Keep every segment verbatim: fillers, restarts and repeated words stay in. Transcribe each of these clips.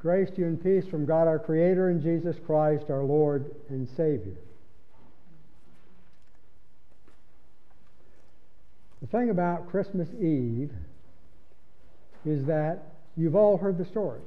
Grace to you and peace from God our Creator and Jesus Christ our Lord and Savior. The thing about Christmas Eve is that you've all heard the story.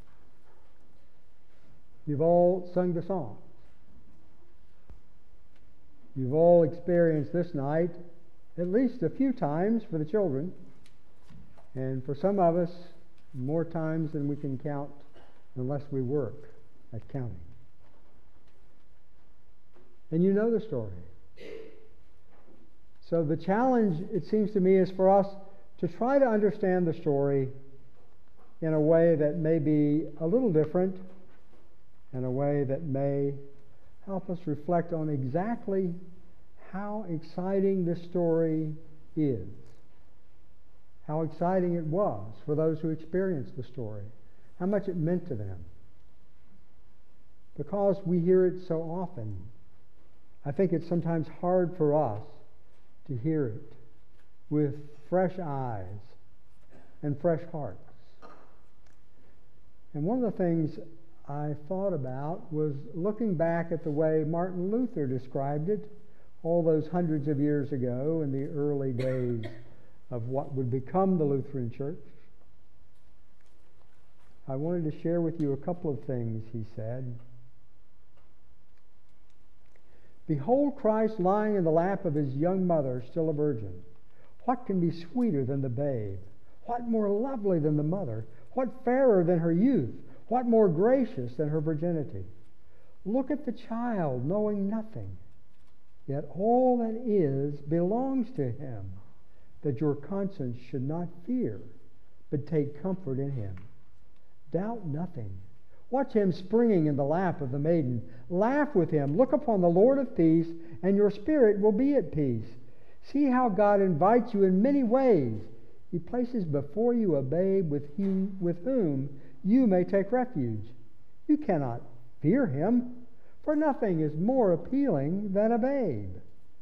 You've all sung the song. You've all experienced this night at least a few times for the children, and for some of us, more times than we can count unless we work at counting. And you know the story. So the challenge, it seems to me, is for us to try to understand the story in a way that may be a little different, in a way that may help us reflect on exactly how exciting this story is, how exciting it was for those who experienced the story, how much it meant to them. Because we hear it so often, I think it's sometimes hard for us to hear it with fresh eyes and fresh hearts. And one of the things I thought about was looking back at the way Martin Luther described it all those hundreds of years ago in the early days of what would become the Lutheran Church. I wanted to share with you a couple of things he said. Behold Christ lying in the lap of his young mother, still a virgin. What can be sweeter than the babe? What more lovely than the mother? What fairer than her youth? What more gracious than her virginity? Look at the child, knowing nothing, yet all that is belongs to him, that your conscience should not fear, but take comfort in him. Doubt nothing. Watch him springing in the lap of the maiden. Laugh with him. Look upon the Lord of peace, and your spirit will be at peace. See how God invites you in many ways. He places before you a babe with, you, with whom you may take refuge. You cannot fear him, for nothing is more appealing than a babe.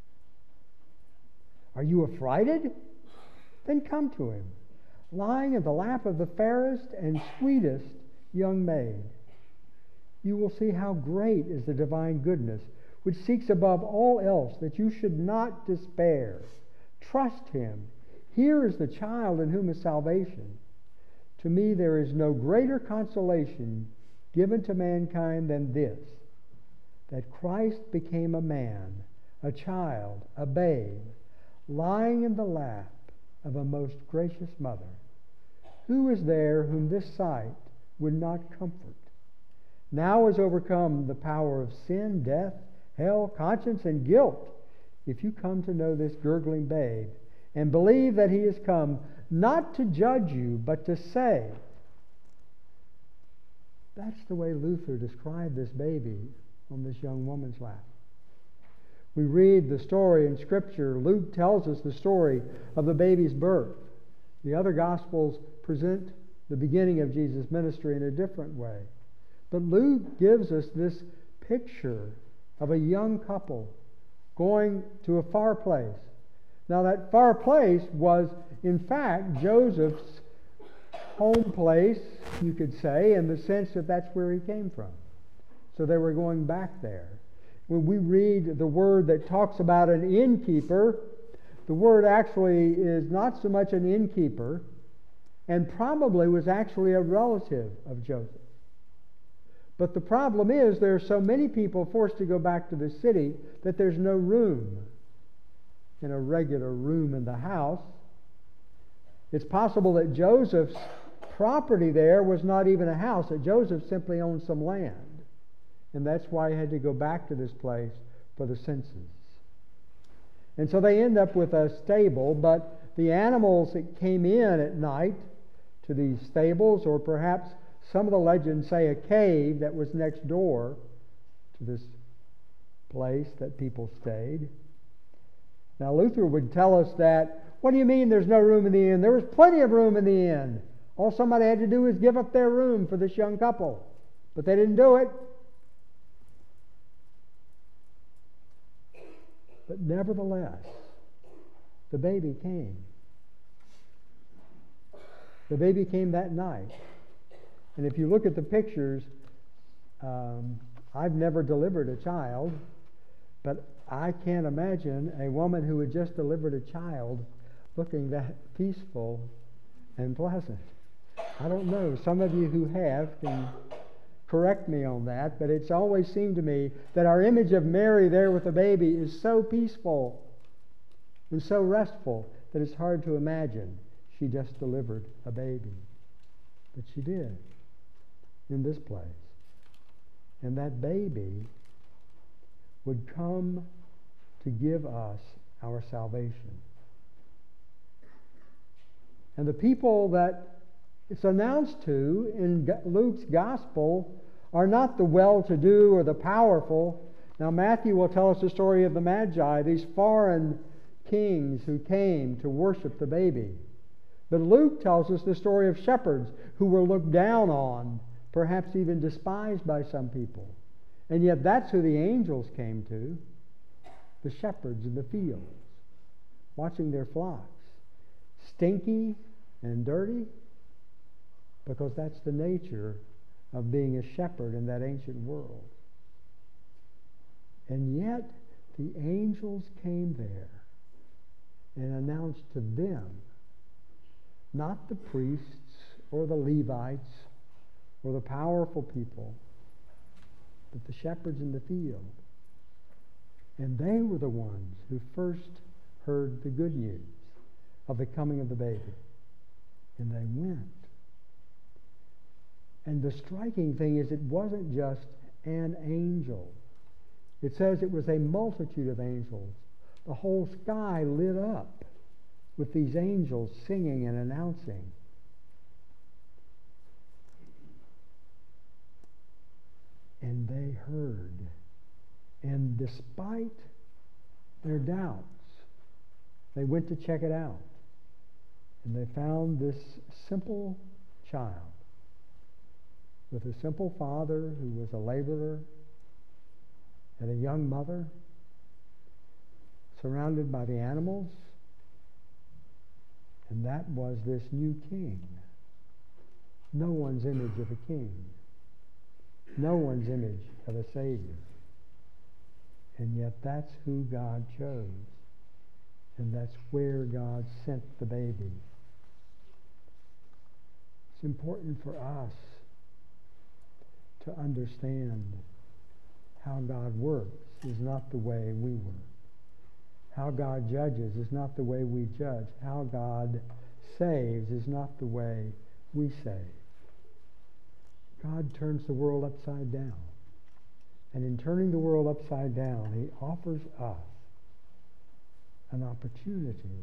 Are you affrighted? Then come to him, lying in the lap of the fairest and sweetest young maid. You will see how great is the divine goodness, which seeks above all else that you should not despair. Trust him. Here is the child in whom is salvation. To me there is no greater consolation given to mankind than this, that Christ became a man, a child, a babe, lying in the lap of a most gracious mother. Who is there whom this sight would not comfort? Now is overcome the power of sin, death, hell, conscience, and guilt, if you come to know this gurgling babe and believe that he has come not to judge you, but to save. That's the way Luther described this baby on this young woman's lap. We read the story in Scripture. Luke tells us the story of the baby's birth. The other Gospels present the beginning of Jesus' ministry in a different way. But Luke gives us this picture of a young couple going to a far place. Now that far place was, in fact, Joseph's home place, you could say, in the sense that that's where he came from. So they were going back there. When we read the word that talks about an innkeeper, the word actually is not so much an innkeeper, and probably was actually a relative of Joseph. But the problem is there are so many people forced to go back to the city that there's no room in a regular room in the house. It's possible that Joseph's property there was not even a house, that Joseph simply owned some land. And that's why he had to go back to this place for the census. And so they end up with a stable, but the animals that came in at night to these stables, or perhaps some of the legends say a cave that was next door to this place that people stayed. Now Luther would tell us that, what do you mean there's no room in the inn? There was plenty of room in the inn. All somebody had to do was give up their room for this young couple. But they didn't do it. But nevertheless, the baby came. The baby came that night. And if you look at the pictures, um, I've never delivered a child, but I can't imagine a woman who had just delivered a child looking that peaceful and pleasant. I don't know. Some of you who have can correct me on that, but it's always seemed to me that our image of Mary there with the baby is so peaceful and so restful that it's hard to imagine she just delivered a baby. But she did in this place. And that baby would come to give us our salvation. And the people that it's announced to in Luke's gospel are not the well-to-do or the powerful. Now Matthew will tell us the story of the Magi, these foreign kings who came to worship the baby. But Luke tells us the story of shepherds who were looked down on, perhaps even despised by some people. And yet that's who the angels came to, the shepherds in the fields, watching their flocks, stinky and dirty, because that's the nature of being a shepherd in that ancient world. And yet the angels came there and announced to them, not the priests or the Levites or the powerful people, but the shepherds in the field. And they were the ones who first heard the good news of the coming of the baby. And they went. And the striking thing is, it wasn't just an angel. It says it was a multitude of angels. The whole sky lit up with these angels singing and announcing. And they heard. And despite their doubts, they went to check it out. And they found this simple child with a simple father who was a laborer and a young mother, surrounded by the animals. And that was this new king. No one's image of a king. No one's image of a Savior. And yet that's who God chose. And that's where God sent the baby. It's important for us to understand how God works is not the way we work. How God judges is not the way we judge. How God saves is not the way we save. God turns the world upside down. And in turning the world upside down, he offers us an opportunity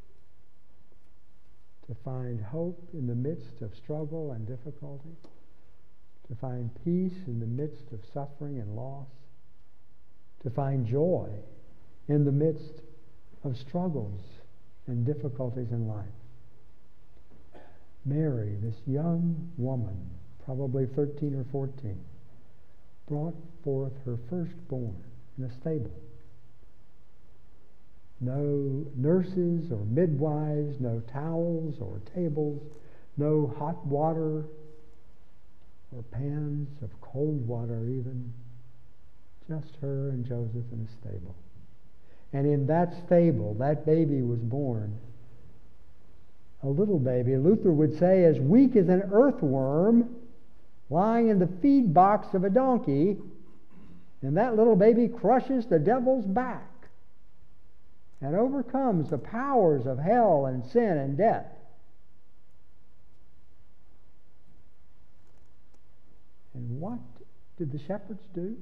to find hope in the midst of struggle and difficulty, to find peace in the midst of suffering and loss, to find joy in the midst of struggles and difficulties in life. Mary, this young woman, probably thirteen or fourteen, brought forth her firstborn in a stable. No nurses or midwives, no towels or tables, no hot water or pans of cold water even. Just her and Joseph in a stable. And in that stable, that baby was born. A little baby, Luther would say, as weak as an earthworm, lying in the feed box of a donkey, and that little baby crushes the devil's back and overcomes the powers of hell and sin and death. And what did the shepherds do?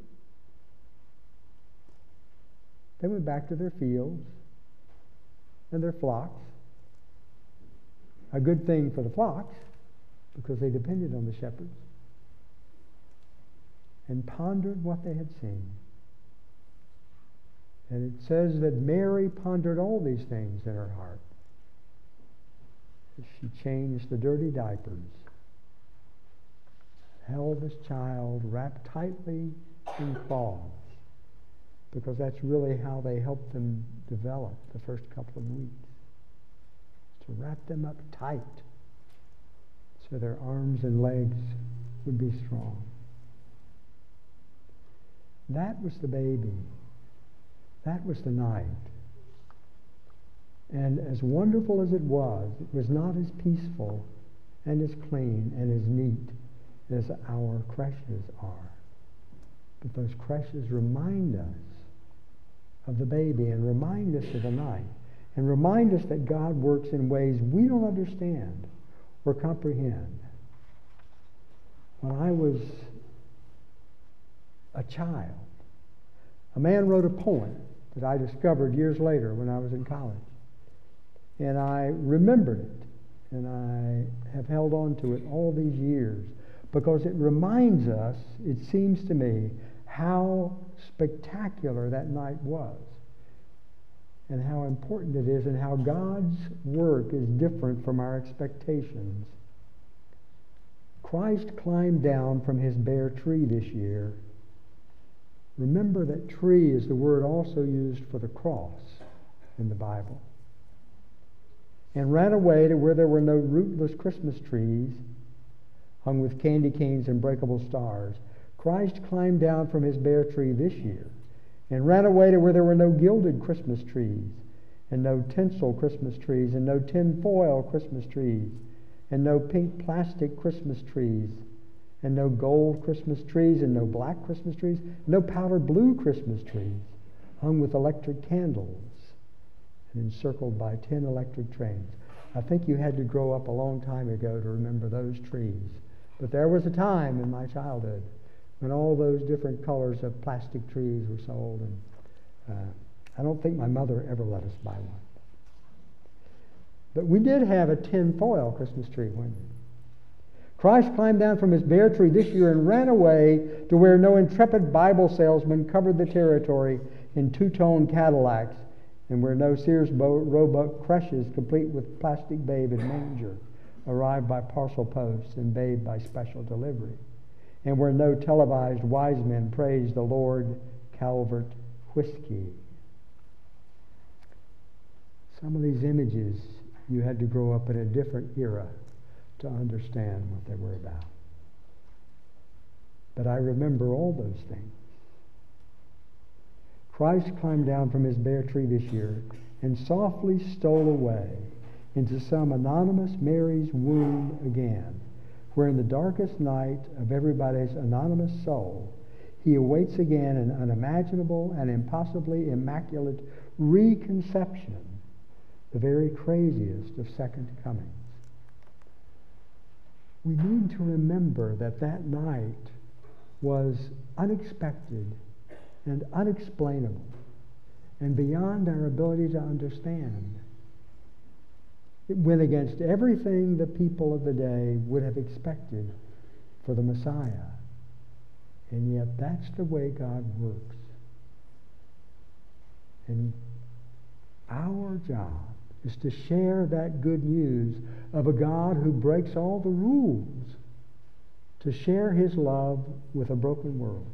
They went back to their fields and their flocks. A good thing for the flocks, because they depended on the shepherds. And pondered what they had seen. And it says that Mary pondered all these things in her heart. She changed the dirty diapers, held this child wrapped tightly in cloths, because that's really how they helped them develop the first couple of weeks. To wrap them up tight so so their arms and legs would be strong. That was the baby. That was the night. And as wonderful as it was, it was not as peaceful and as clean and as neat as our creches are. But those creches remind us of the baby and remind us of the night and remind us that God works in ways we don't understand or comprehend. When I was a child, a man wrote a poem that I discovered years later when I was in college. And I remembered it, and I have held on to it all these years because it reminds us, it seems to me, how spectacular that night was and how important it is and how God's work is different from our expectations. Christ climbed down from his bare tree this year. Remember that tree is the word also used for the cross in the Bible. And ran away to where there were no rootless Christmas trees hung with candy canes and breakable stars. Christ climbed down from his bare tree this year and ran away to where there were no gilded Christmas trees and no tinsel Christmas trees and no tinfoil Christmas trees and no pink plastic Christmas trees and no gold Christmas trees and no black Christmas trees, no powder blue Christmas trees hung with electric candles and encircled by ten electric trains. I think you had to grow up a long time ago to remember those trees. But there was a time in my childhood when all those different colors of plastic trees were sold, and uh, I don't think my mother ever let us buy one. But we did have a tin foil Christmas tree one year. Christ climbed down from his bare tree this year and ran away to where no intrepid Bible salesman covered the territory in two-tone Cadillacs and where no Sears Roebuck creches complete with plastic babe and manger arrived by parcel post and babe by special delivery, and where no televised wise men praised the Lord Calvert whiskey. Some of these images you had to grow up in a different era to understand what they were about. But I remember all those things. Christ climbed down from his bare tree this year and softly stole away into some anonymous Mary's womb again, where in the darkest night of everybody's anonymous soul, he awaits again an unimaginable and impossibly immaculate reconception, the very craziest of second comings. We need to remember that that night was unexpected and unexplainable and beyond our ability to understand. It went against everything the people of the day would have expected for the Messiah. And yet that's the way God works. And our job is to share that good news of a God who breaks all the rules, to share his love with a broken world.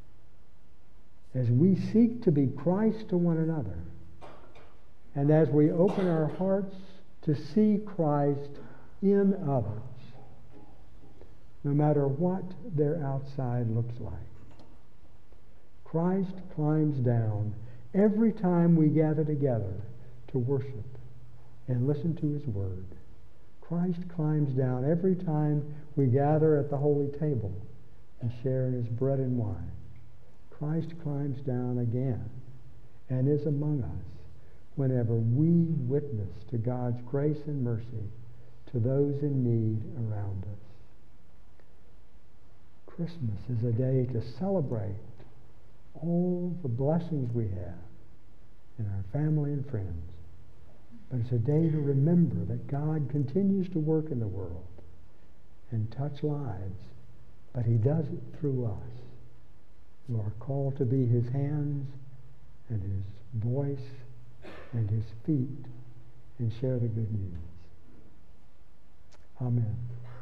As we seek to be Christ to one another, and as we open our hearts to see Christ in others, no matter what their outside looks like. Christ climbs down every time we gather together to worship and listen to his word. Christ climbs down every time we gather at the holy table and share in his bread and wine. Christ climbs down again and is among us whenever we witness to God's grace and mercy to those in need around us. Christmas is a day to celebrate all the blessings we have in our family and friends. But it's a day to remember that God continues to work in the world and touch lives, but he does it through us, who are called to be his hands and his voice and his feet and share the good news. Amen.